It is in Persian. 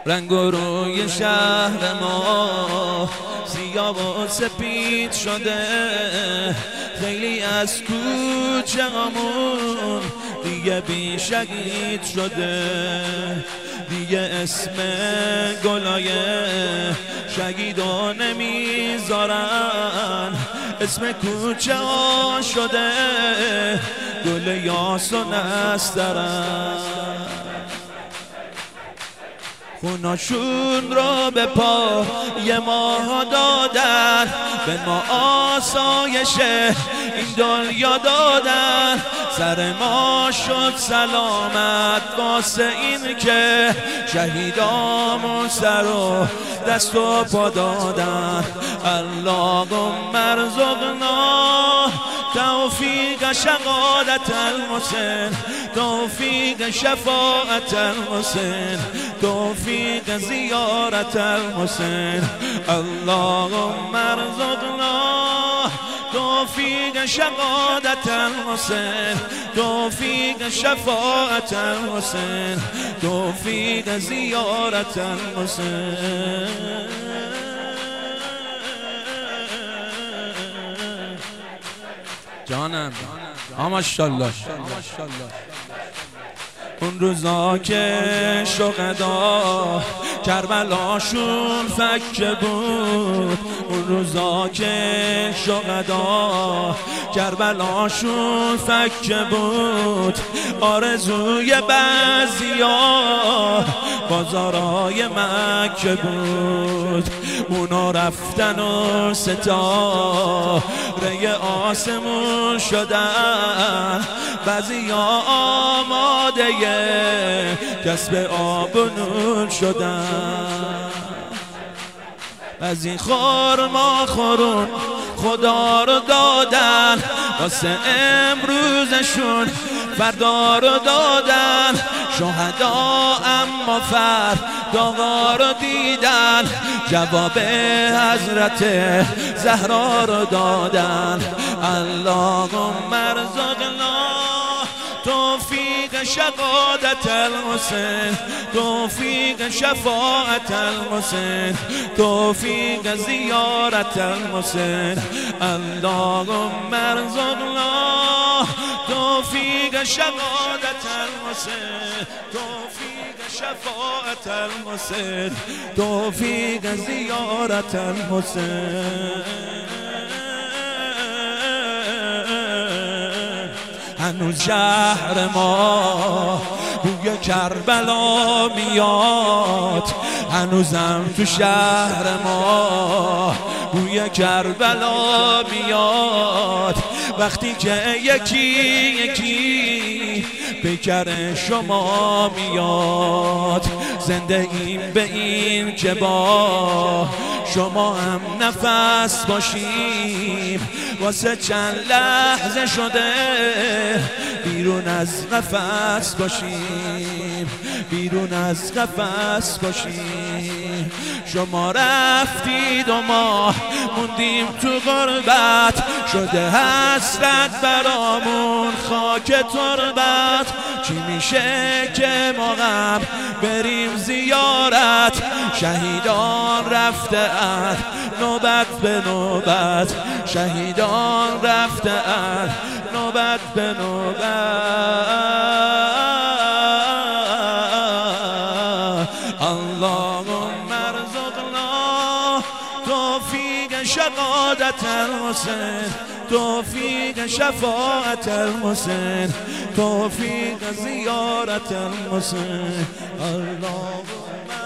رنگ و روی شهر ما سیاه و سپید شده، خیلی از کوچه هامون دیگه بی شهید شده، دیگه اسم گلای شهیدو نمیذارن، اسم کوچه ها شده گل یاس و نسترن. خوناشون رو به پای ما دادن، به ما آسایش این دنیا دادن، سر ما شد سلامت واسه این که شهیدامون سر و دست و پا دادن. اللهم ارزقنا توفیق شهادت الحسین، توفیق شفاعت الحسین، توفیق زیارت الحسین. اللهم ارزقنا توفیق شهادت الحسین، توفیق شفاعت الحسین، توفیق زیارت الحسین. جانم ماشاءالله. اون روزا که شهدا کربلاشون فکه بود، اون روزا که شهدا کربلاشون فکه بود، آرزوی بعضیا بازارای مکه بود. اونا رفتن و ستاره آسمون شدن، بعضیا آماده کسب آب و نون شدن. بعضی خرما خورون خدا رو دادن، واسه امروزشون فردا رو دادن. شهدا اما فردا رو دیدن، جواب حضرت زهرا رو دادن. اللهم ارزقنا توفیق شهادت الحسین، توفیق شفاعت الحسین، توفیق زیارت الحسین. اللهم ارزقنا توفیق شهادت الحسین، توفیق شفاعت الحسین، توفیق زیارت الحسین. هنوز شهر ما بوی کربلا میاد، هنوزم تو شهر ما بوی کربلا میاد. وقتی که یکی یکی پیکر شما میاد، زنده ایم به این که با شما هم نفس باشیم. واسه چند لحظه شده بیرون از قفس باشیم، بیرون از قفس باشیم. شما رفتید و ما موندیم تو غربت، شده حسرت برامون خاک تربت. چی میشه که ما غم بریم زیارت، شهیدان رفته اند نوبت به نوبت، شهیدان رفته اند نوبت به نوبت. اللهم ارزقنا توفیق شهادت الحسین، توفیق شفاعت الحسین، توفیق زیارت الحسین. اللهم